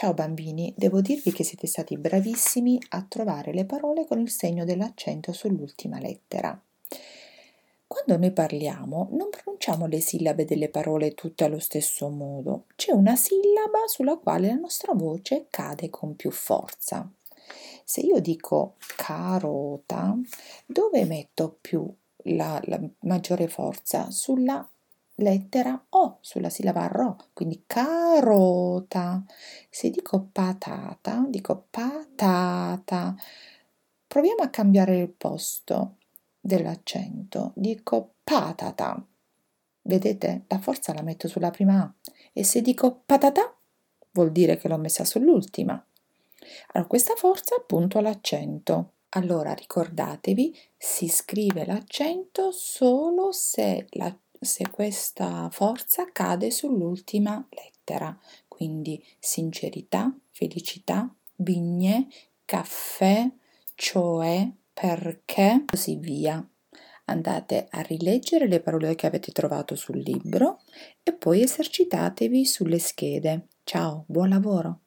Ciao bambini, devo dirvi che siete stati bravissimi a trovare le parole con il segno dell'accento sull'ultima lettera. Quando noi parliamo, non pronunciamo le sillabe delle parole tutte allo stesso modo. C'è una sillaba sulla quale la nostra voce cade con più forza. Se io dico carota, dove metto più la maggiore forza? Sulla lettera O, sulla sillaba RO, quindi carota. Se dico patata, dico patata. Proviamo a cambiare il posto dell'accento. Dico patata. Vedete? La forza la metto sulla prima A. E se dico patata, vuol dire che l'ho messa sull'ultima. Allora, questa forza appunto l'accento. Allora, ricordatevi, si scrive l'accento solo se questa forza cade sull'ultima lettera. Quindi sincerità, felicità, bignè, caffè, cioè, perché, così via. Andate a rileggere le parole che avete trovato sul libro e poi esercitatevi sulle schede. Ciao, buon lavoro!